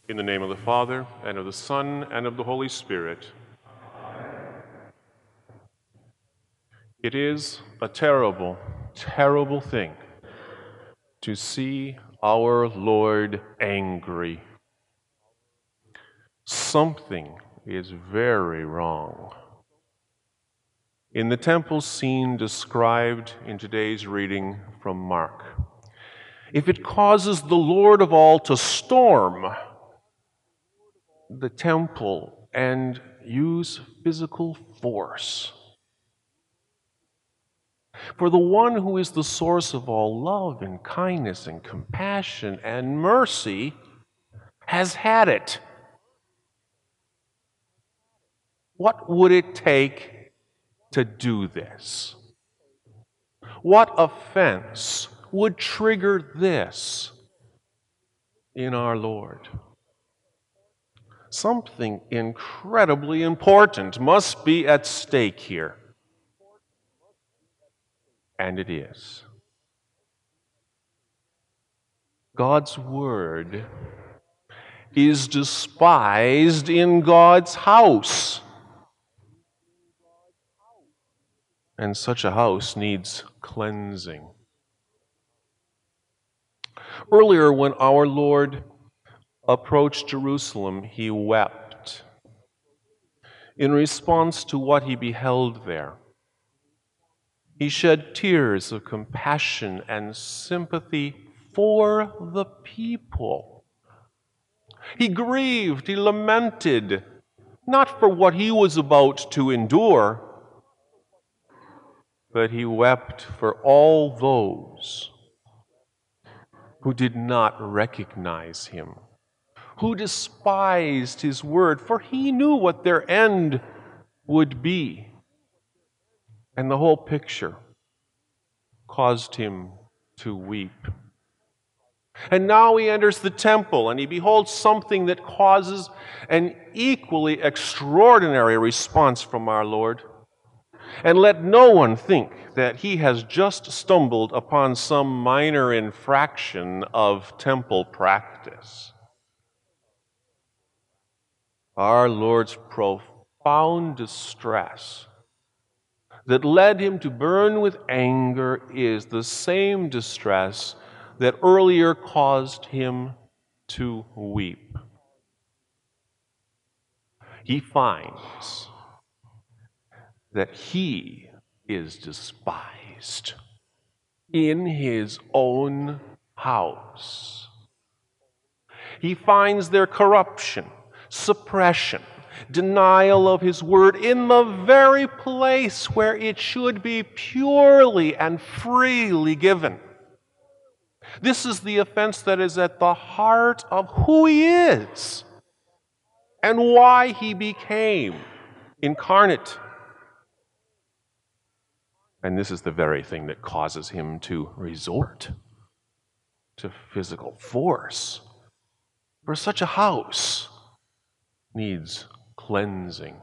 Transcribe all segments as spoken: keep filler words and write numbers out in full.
In the name of the Father, and of the Son, and of the Holy Spirit. It is a terrible, terrible thing to see our Lord angry. Something is very wrong. In the temple scene described in today's reading from Mark, if it causes the Lord of all to storm the temple and use physical force, for the one who is the source of all love and kindness and compassion and mercy has had it. What would it take to do this? What offense would trigger this in our Lord? Something incredibly important must be at stake here. And it is. God's word is despised in God's house. And such a house needs cleansing. Earlier, when our Lord approached Jerusalem, he wept in response to what he beheld there. He shed tears of compassion and sympathy for the people. He grieved, he lamented, not for what he was about to endure, but he wept for all those who did not recognize him, who despised his word, for he knew what their end would be. And the whole picture caused him to weep. And now he enters the temple and he beholds something that causes an equally extraordinary response from our Lord. And let no one think that he has just stumbled upon some minor infraction of temple practice. Our Lord's profound distress that led him to burn with anger is the same distress that earlier caused him to weep. He finds that he is despised in his own house. He finds their corruption, suppression, denial of his word in the very place where it should be purely and freely given. This is the offense that is at the heart of who he is and why he became incarnate. And this is the very thing that causes him to resort to physical force. For such a house needs cleansing.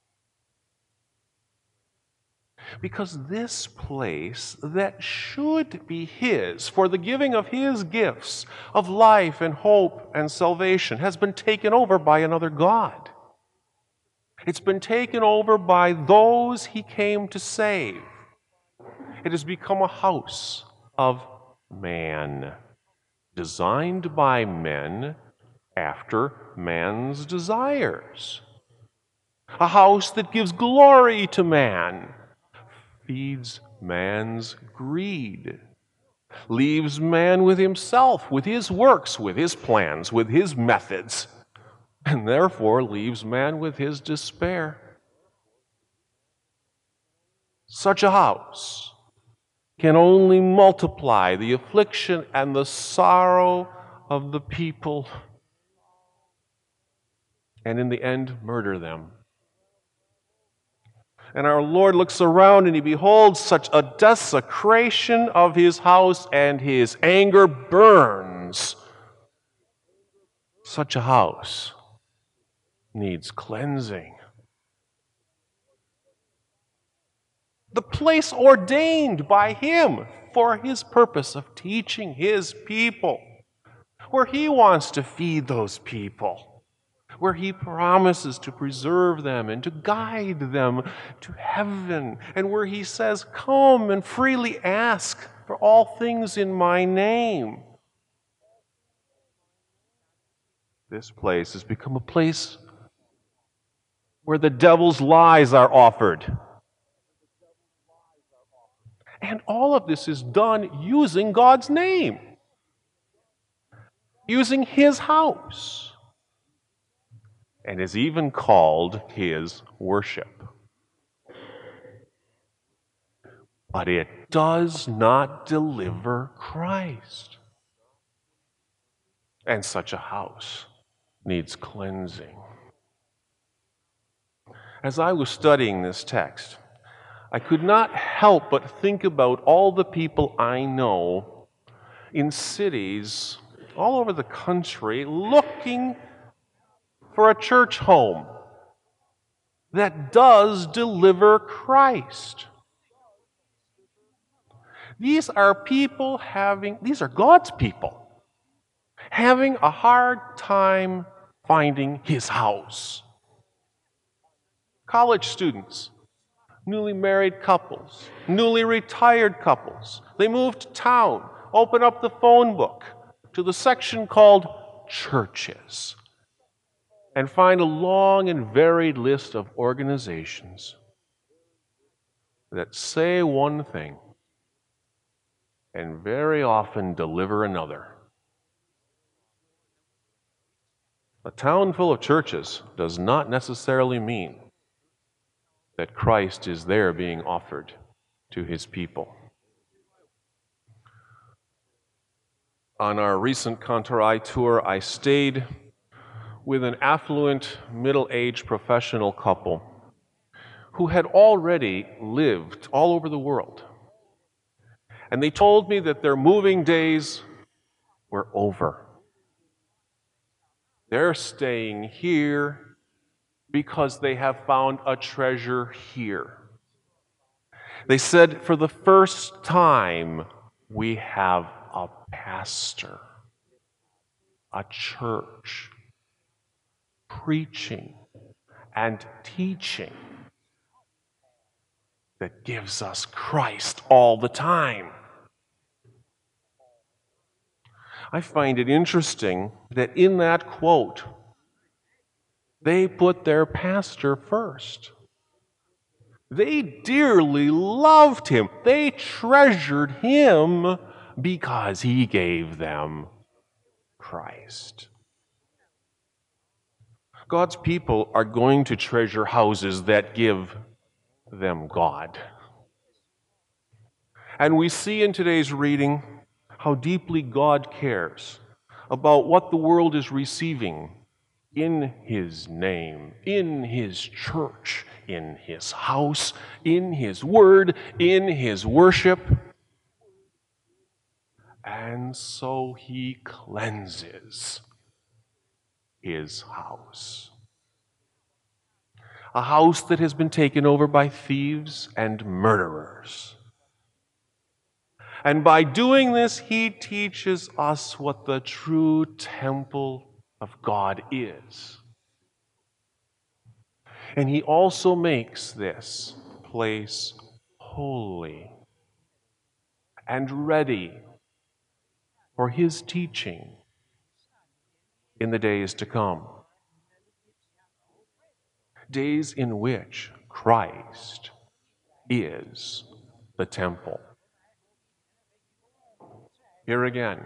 Because this place that should be his for the giving of his gifts of life and hope and salvation has been taken over by another God. It's been taken over by those he came to save. It has become a house of man, designed by men after man's desires. A house that gives glory to man, feeds man's greed, leaves man with himself, with his works, with his plans, with his methods, and therefore leaves man with his despair. Such a house can only multiply the affliction and the sorrow of the people, and in the end, murder them. And our Lord looks around and he beholds such a desecration of his house, and his anger burns. Such a house needs cleansing. The place ordained by him for his purpose of teaching his people where He wants to feed those people, where He promises to preserve them and to guide them to heaven, and where He says, "Come and freely ask for all things in my name." This place has become a place where the devil's lies are offered. And all of this is done using God's name, using His house, and is even called His worship. But it does not deliver Christ. And such a house needs cleansing. As I was studying this text, I could not help but think about all the people I know in cities all over the country looking for a church home that does deliver Christ. These are people having, these are God's people, having a hard time finding His house. College students, newly married couples, newly retired couples, they move to town, open up the phone book to the section called churches, and find a long and varied list of organizations that say one thing and very often deliver another. A town full of churches does not necessarily mean that Christ is there being offered to His people. On our recent Cantorai tour, I stayed with an affluent, middle-aged professional couple who had already lived all over the world. And they told me that their moving days were over. They're staying here because they have found a treasure here. They said, for the first time, we have a pastor, a church, preaching and teaching that gives us Christ all the time. I find it interesting that in that quote, they put their pastor first. They dearly loved him. They treasured him because he gave them Christ. God's people are going to treasure houses that give them God. And we see in today's reading how deeply God cares about what the world is receiving in His name, in His church, in His house, in His word, in His worship. And so He cleanses His house. A house that has been taken over by thieves and murderers. And by doing this, He teaches us what the true temple of God is. And He also makes this place holy and ready for His teaching in the days to come. Days in which Christ is the temple. Here again,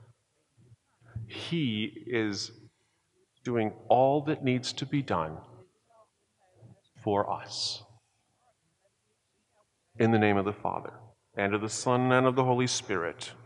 He is doing all that needs to be done for us. In the name of the Father, and of the Son, and of the Holy Spirit.